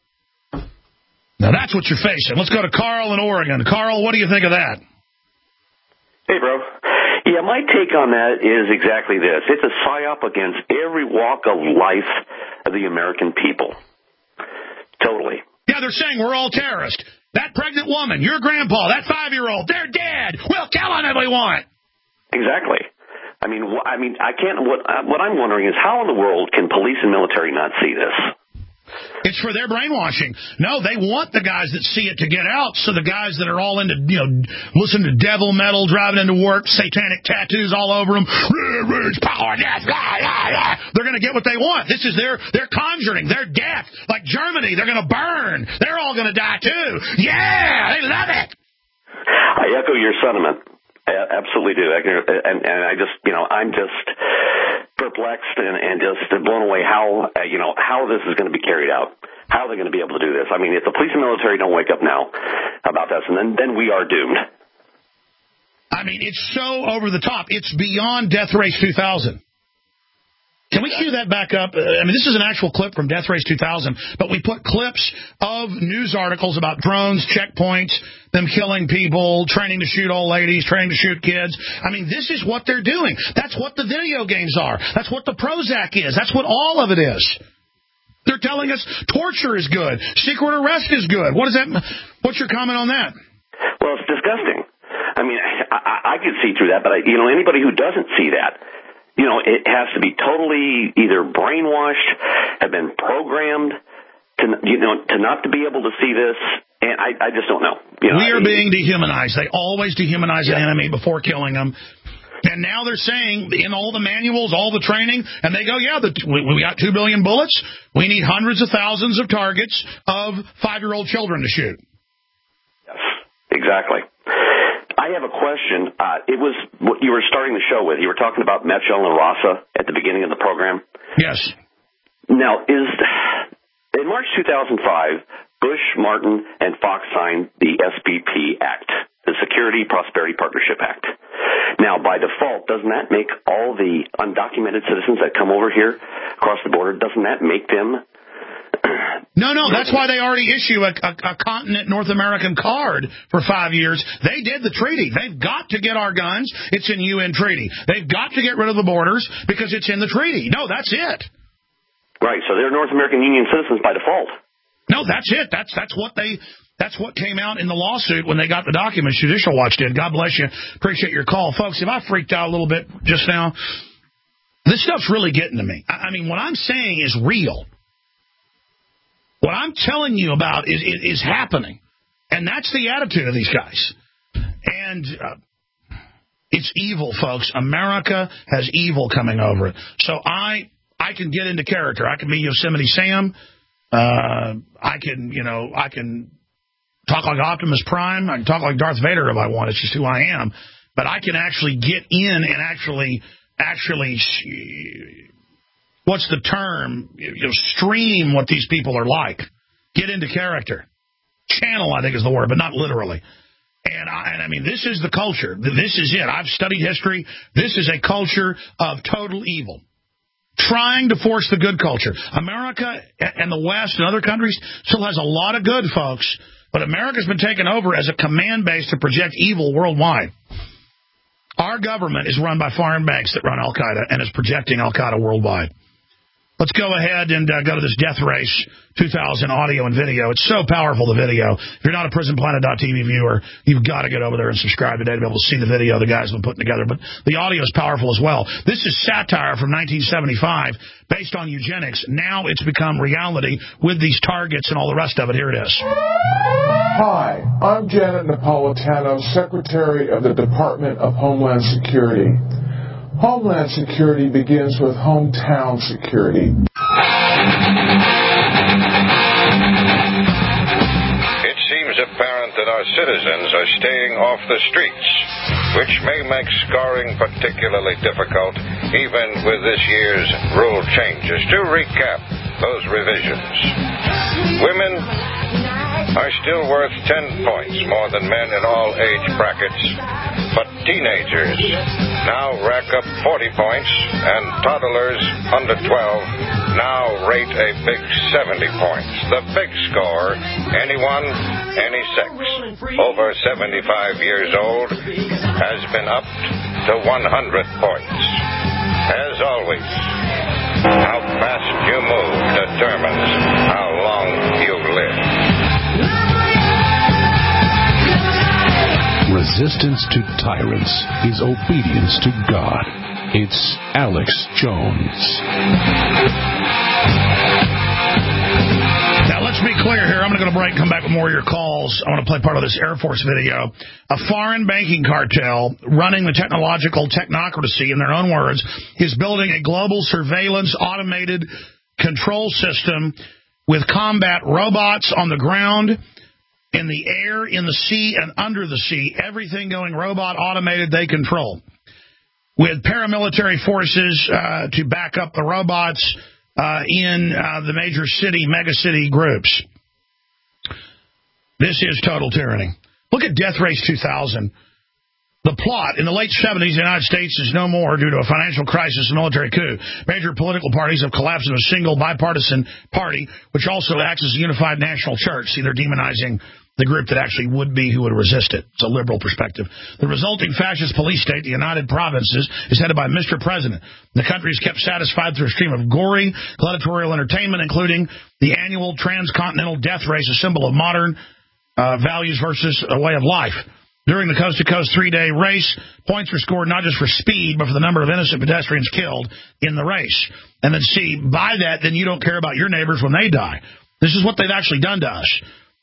Now that's what you're facing. Let's go to Carl in Oregon. Carl, what do you think of that? Hey, bro. Yeah, my take on that is exactly this. It's a psyop against every walk of life of the American people. Totally. Yeah, they're saying we're all terrorists. That pregnant woman, your grandpa, that 5-year-old, they're dead. We'll kill them if we want. Exactly. I mean, I can't. What I'm wondering is how in the world can police and military not see this? It's for their brainwashing. No, they want the guys that see it to get out, so the guys that are all into, listen to devil metal, driving into work, satanic tattoos all over them, rage, power, death, they're going to get what they want. This is their conjuring, their death. Like Germany, they're going to burn. They're all going to die too. Yeah, they love it. I echo your sentiment. I absolutely do. And I just, I'm just perplexed and just blown away how this is going to be carried out. How are they going to be able to do this? I mean, if the police and military don't wake up now about this, and then we are doomed. I mean, it's so over the top. It's beyond Death Race 2000. Can we cue that back up? I mean, this is an actual clip from Death Race 2000, but we put clips of news articles about drones, checkpoints, them killing people, training to shoot old ladies, training to shoot kids. I mean, this is what they're doing. That's what the video games are. That's what the Prozac is. That's what all of it is. They're telling us torture is good. Secret arrest is good. What is that? What's your comment on that? Well, it's disgusting. I mean, I could see through that, but anybody who doesn't see that, it has to be totally either brainwashed, have been programmed to not to be able to see this, and I just don't know. We are being dehumanized. They always dehumanize an enemy before killing them. And now they're saying in all the manuals, all the training, and they go, we got 2 billion bullets. We need hundreds of thousands of targets of 5-year-old children to shoot. Yes, exactly. I have a question. It was what you were starting the show with. You were talking about Mitchell and Rasa at the beginning of the program. Yes. Now, in March 2005, Bush, Martin, and Fox signed the SPP Act, the Security Prosperity Partnership Act. Now, by default, doesn't that make all the undocumented citizens that come over here across the border, doesn't that make them... No, that's why they already issue a continent North American card for 5 years. They did the treaty. They've got to get our guns. It's in UN treaty. They've got to get rid of the borders because it's in the treaty. No, that's it. Right, so they're North American Union citizens by default. No, that's it. That's what came out in the lawsuit when they got the documents. Judicial Watch did. God bless you. Appreciate your call. Folks, if I freaked out a little bit just now, this stuff's really getting to me. I mean, what I'm saying is real. What I'm telling you about is happening. And that's the attitude of these guys. And it's evil, folks. America has evil coming over it. So I can get into character. I can be Yosemite Sam. I can talk like Optimus Prime. I can talk like Darth Vader if I want. It's just who I am. But I can actually get in and actually, what's the term? Stream what these people are like. Get into character. Channel, I think, is the word, but not literally. And I mean, this is the culture. This is it. I've studied history. This is a culture of total evil. Trying to force the good culture. America and the West and other countries still has a lot of good, folks. But America's been taken over as a command base to project evil worldwide. Our government is run by foreign banks that run Al-Qaeda and is projecting Al-Qaeda worldwide. Let's go ahead and go to this Death Race 2000 audio and video. It's so powerful, the video. If you're not a PrisonPlanet.tv viewer, you've got to get over there and subscribe today to be able to see the video the guys have been putting together. But the audio is powerful as well. This is satire from 1975 based on eugenics. Now it's become reality with these targets and all the rest of it. Here it is. Hi, I'm Janet Napolitano, Secretary of the Department of Homeland Security. Homeland Security begins with hometown security. It seems apparent that our citizens are staying off the streets, which may make scoring particularly difficult, even with this year's rule changes. To recap those revisions, women are still worth 10 points more than men in all age brackets, but teenagers now rack up 40 points, and toddlers under 12 now rate a big 70 points. The big score, anyone, any sex, over 75 years old, has been upped to 100 points. As always, how fast you move determines how long you live. Resistance to tyrants is obedience to God. It's Alex Jones. Now, let's be clear here. I'm going to go to break and come back with more of your calls. I want to play part of this Air Force video. A foreign banking cartel running the technological technocracy, in their own words, is building a global surveillance automated control system with combat robots on the ground, in the air, in the sea, and under the sea. Everything going robot automated, they control. With paramilitary forces to back up the robots in the major city, megacity groups. This is total tyranny. Look at Death Race 2000. The plot, in the late 70s, the United States is no more due to a financial crisis and military coup. Major political parties have collapsed into a single bipartisan party, which also acts as a unified national church. See, they're demonizing the group that actually would be who would resist it. It's a liberal perspective. The resulting fascist police state, the United Provinces, is headed by Mr. President. The country is kept satisfied through a stream of gory, gladiatorial entertainment, including the annual transcontinental death race, a symbol of modern values versus a way of life. During the coast-to-coast 3-day race, points are scored not just for speed, but for the number of innocent pedestrians killed in the race. And then see, by that, then you don't care about your neighbors when they die. This is what they've actually done to us.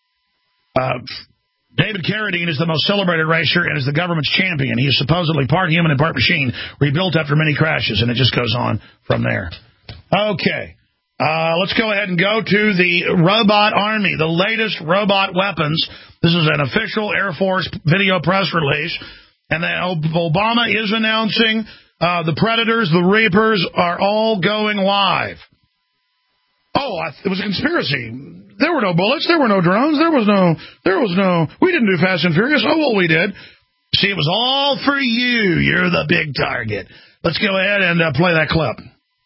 David Carradine is the most celebrated racer and is the government's champion. He is supposedly part human and part machine, rebuilt after many crashes, and it just goes on from there. Okay. Let's go ahead and go to the robot army, the latest robot weapons. This is an official Air Force video press release, and then Obama is announcing the Predators, the Reapers are all going live. Oh, it was a conspiracy. There were no bullets. There were no drones. There was no. We didn't do Fast and Furious. Oh, well, we did. See, it was all for you. You're the big target. Let's go ahead and play that clip.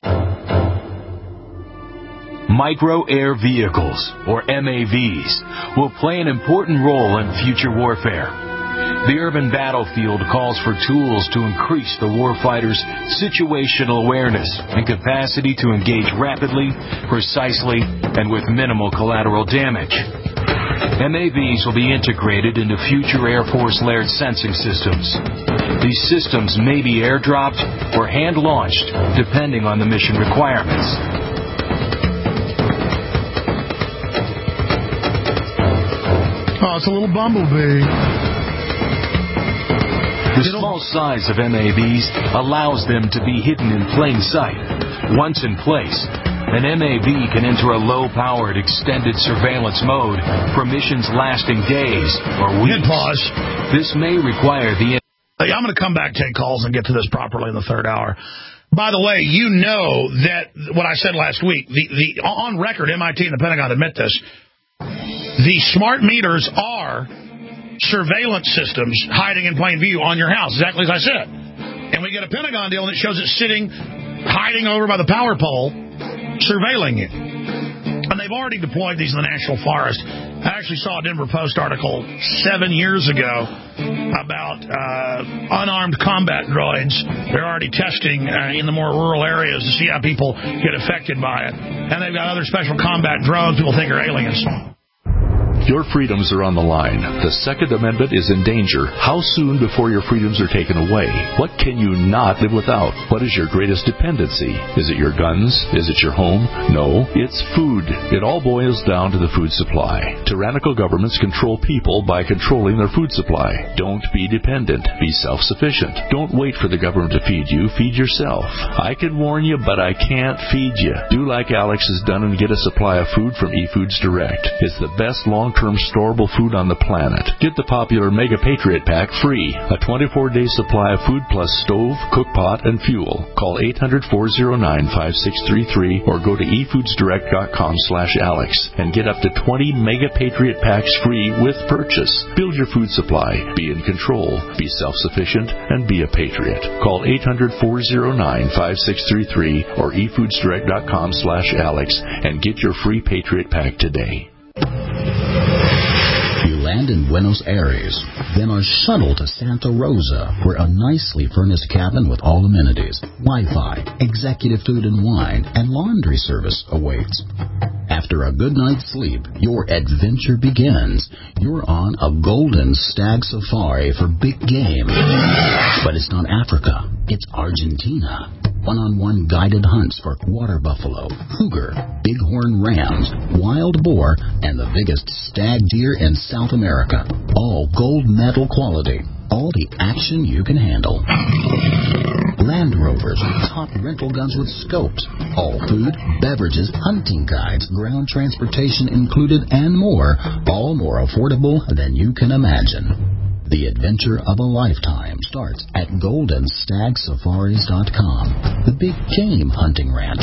Micro-air vehicles, or MAVs, will play an important role in future warfare. The urban battlefield calls for tools to increase the warfighter's situational awareness and capacity to engage rapidly, precisely, and with minimal collateral damage. MAVs will be integrated into future Air Force layered sensing systems. These systems may be airdropped or hand-launched, depending on the mission requirements. Oh, it's a little bumblebee. The small size of MAVs allows them to be hidden in plain sight. Once in place, an MAV can enter a low-powered extended surveillance mode for missions lasting days or weeks. Hit pause. This may require the... Hey, I'm going to come back, take calls, and get to this properly in the third hour. By the way, you know that what I said last week, the on record, MIT and the Pentagon admit this, the smart meters are surveillance systems hiding in plain view on your house, exactly as I said. And we get a Pentagon deal, and it shows it sitting, hiding over by the power pole, surveilling you. And they've already deployed these in the National Forest. I actually saw a Denver Post article 7 years ago about unarmed combat droids. They're already testing in the more rural areas to see how people get affected by it. And they've got other special combat drones people think are aliens. Your freedoms are on the line. The Second Amendment is in danger. How soon before your freedoms are taken away? What can you not live without? What is your greatest dependency? Is it your guns? Is it your home? No, it's food. It all boils down to the food supply. Tyrannical governments control people by controlling their food supply. Don't be dependent. Be self-sufficient. Don't wait for the government to feed you. Feed yourself. I can warn you, but I can't feed you. Do like Alex has done and get a supply of food from eFoods Direct. It's the best long-term storable food on the planet. Get the popular Mega Patriot Pack free. A 24-day supply of food plus stove, cook pot, and fuel. Call 800-409-5633 or go to efoodsdirect.com/Alex and get up to 20 Mega Patriot Packs free with purchase. Build your food supply. Be in control. Be self-sufficient and be a patriot. Call 800-409-5633 or efoodsdirect.com/Alex and get your free Patriot Pack today. You land in Buenos Aires, then are shuttled to Santa Rosa, where a nicely furnished cabin with all amenities, Wi-Fi, executive food and wine, and laundry service awaits. After a good night's sleep, your adventure begins. You're on a golden stag safari for big game. But it's not Africa, it's Argentina. One-on-one guided hunts for water buffalo, cougar, bighorn rams, wild boar, and the biggest stag deer in South America. All gold medal quality. All the action you can handle. Land Rovers, top rental guns with scopes. All food, beverages, hunting guides, ground transportation included, and more. All more affordable than you can imagine. The adventure of a lifetime starts at GoldenStagSafaris.com. The big game hunting ranch.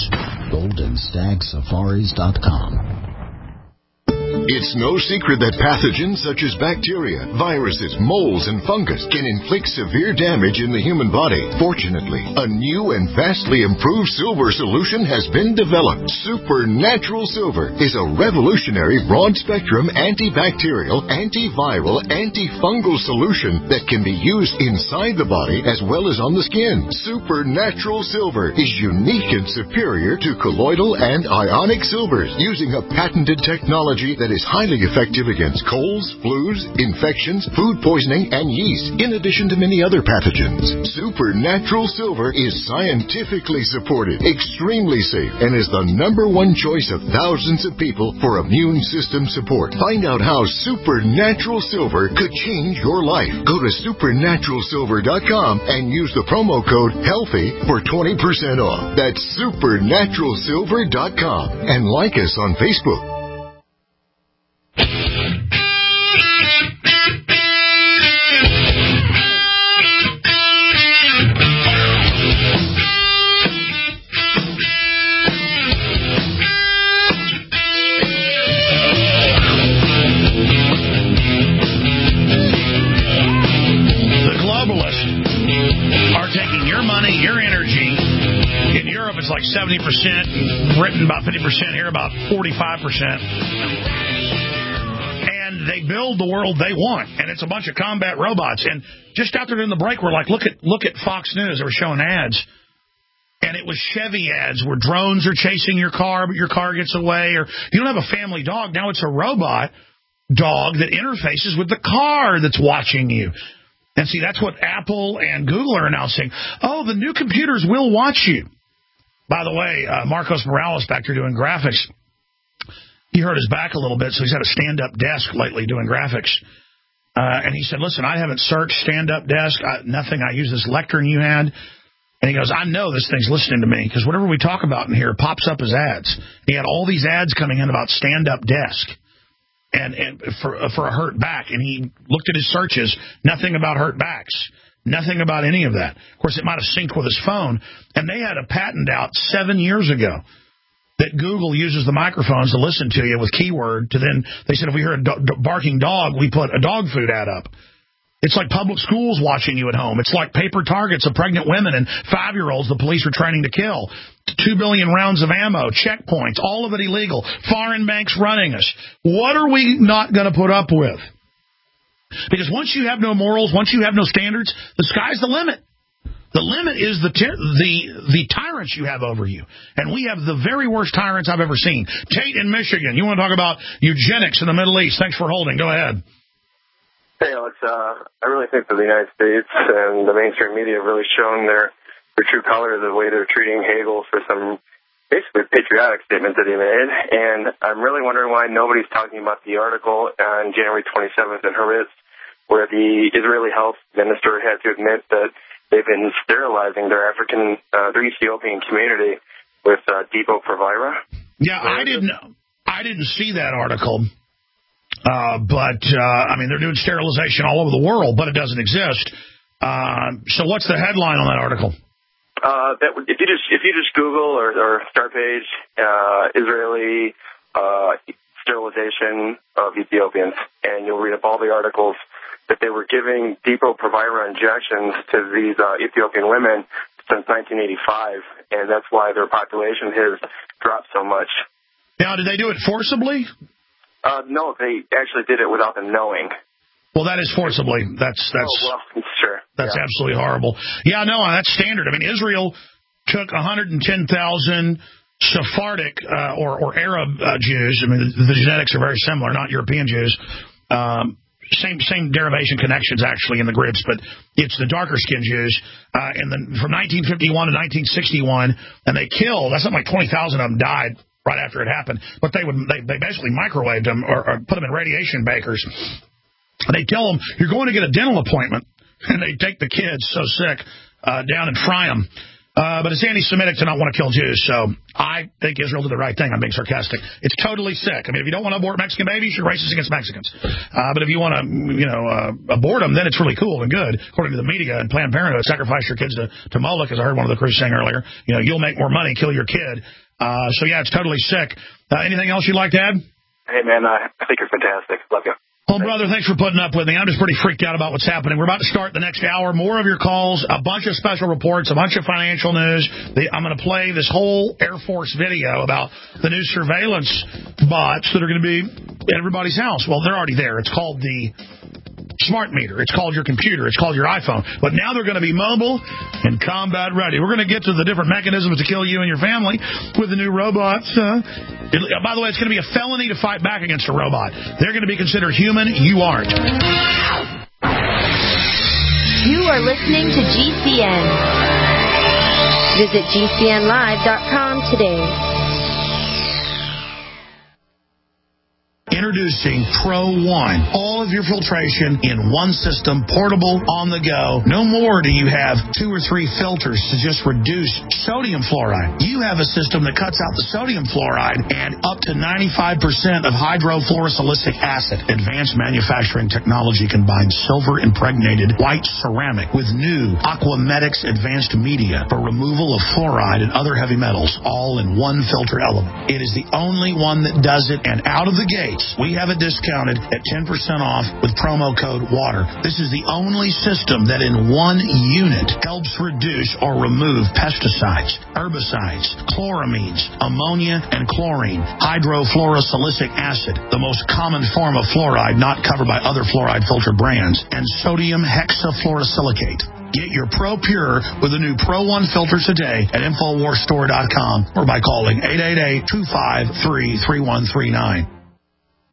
GoldenStagSafaris.com. It's no secret that pathogens such as bacteria, viruses, molds, and fungus can inflict severe damage in the human body. Fortunately, a new and vastly improved silver solution has been developed. Supernatural Silver is a revolutionary broad-spectrum antibacterial, antiviral, antifungal solution that can be used inside the body as well as on the skin. Supernatural Silver is unique and superior to colloidal and ionic silvers, using a patented technology that is highly effective against colds, flus, infections, food poisoning, and yeast, in addition to many other pathogens. Supernatural Silver is scientifically supported, extremely safe, and is the #1 choice of thousands of people for immune system support. Find out how Supernatural Silver could change your life. Go to supernaturalsilver.com and use the promo code HEALTHY for 20% off. That's supernaturalsilver.com. And like us on Facebook. was like 70%, written about 50%, here about 45%. And they build the world they want, and it's a bunch of combat robots. And just after in the break, we're like, look at Fox News. They were showing ads, and it was Chevy ads where drones are chasing your car, but your car gets away. Or you don't have a family dog. Now it's a robot dog that interfaces with the car that's watching you. And see, that's what Apple and Google are announcing. Oh, the new computers will watch you. By the way, Marcos Morales back there doing graphics. He hurt his back a little bit, so he's had a stand-up desk lately doing graphics. And he said, listen, I haven't searched stand-up desk, nothing. I use this lectern you had. And he goes, I know this thing's listening to me, because whatever we talk about in here pops up as ads. He had all these ads coming in about stand-up desk. And for a hurt back, and he looked at his searches, nothing about hurt backs, nothing about any of that. Of course, it might have synced with his phone, and they had a patent out 7 years ago that Google uses the microphones to listen to you with keyword to then, they said if we hear a barking dog, we put a dog food ad up. It's like public schools watching you at home. It's like paper targets of pregnant women and 5-year-olds the police are training to kill. 2 billion rounds of ammo, checkpoints, all of it illegal. Foreign banks running us. What are we not going to put up with? Because once you have no morals, once you have no standards, the sky's the limit. The limit is the tyrants you have over you. And we have the very worst tyrants I've ever seen. Tate in Michigan. You want to talk about eugenics in the Middle East? Thanks for holding. Go ahead. Hey, Alex, I really think that the United States and the mainstream media have really shown their true colors, the way they're treating Hegel for some basically patriotic statements that he made. And I'm really wondering why nobody's talking about the article on January 27th in Haaretz, where the Israeli health minister had to admit that they've been sterilizing their Ethiopian community with Depo-Provera. Yeah, I didn't see that article. I mean, they're doing sterilization all over the world, but it doesn't exist. So what's the headline on that article? If you just Google or start page Israeli sterilization of Ethiopians, and you'll read up all the articles that they were giving Depo-Provera injections to these Ethiopian women since 1985, and that's why their population has dropped so much. Now, did they do it forcibly? No, they actually did it without them knowing. Well, that is forcibly. That's sure. That's absolutely horrible. Yeah, no, that's standard. I mean, Israel took 110,000 Sephardic or Arab Jews. I mean, the genetics are very similar, not European Jews. Same derivation connections, actually, in the groups, but it's the darker-skinned Jews. And then from 1951 to 1961, and they killed, that's something like 20,000 of them died right after it happened. But they basically microwaved them or put them in radiation bakers. And they tell them, you're going to get a dental appointment. And they take the kids, so sick, down and fry them. But it's anti-Semitic to not want to kill Jews, so I think Israel did the right thing. I'm being sarcastic. It's totally sick. I mean, if you don't want to abort Mexican babies, you're racist against Mexicans. But if you want to, abort them, then it's really cool and good. According to the media and Planned Parenthood, sacrifice your kids to Moloch, as I heard one of the crews saying earlier. You'll make more money, kill your kid. So, yeah, it's totally sick. Anything else you'd like to add? Hey, man, I think you're fantastic. Love you. Well, brother, thanks for putting up with me. I'm just pretty freaked out about what's happening. We're about to start the next hour. More of your calls, a bunch of special reports, a bunch of financial news. I'm going to play this whole Air Force video about the new surveillance bots that are going to be at everybody's house. Well, they're already there. It's called the smart meter. It's called your computer. It's called your iPhone. But now they're going to be mobile and combat ready. We're going to get to the different mechanisms to kill you and your family with the new robots. By the way, it's going to be a felony to fight back against a robot. They're going to be considered human. You aren't. You are listening to GCN. Visit GCNlive.com today. Introducing Pro One. All of your filtration in one system, portable, on the go. No more do you have 2 or 3 filters to just reduce sodium fluoride. You have a system that cuts out the sodium fluoride and up to 95% of hydrofluorosilicic acid. Advanced manufacturing technology combines silver-impregnated white ceramic with new Aquamedics advanced media for removal of fluoride and other heavy metals, all in one filter element. It is the only one that does it, and out of the gates, We have it discounted at 10% off with promo code WATER. This is the only system that in one unit helps reduce or remove pesticides, herbicides, chloramines, ammonia, and chlorine, hydrofluorosilicic acid, the most common form of fluoride not covered by other fluoride filter brands, and sodium hexafluorosilicate. Get your Pro Pure with the new Pro 1 filter today at InfoWarsStore.com or by calling 888-253-3139.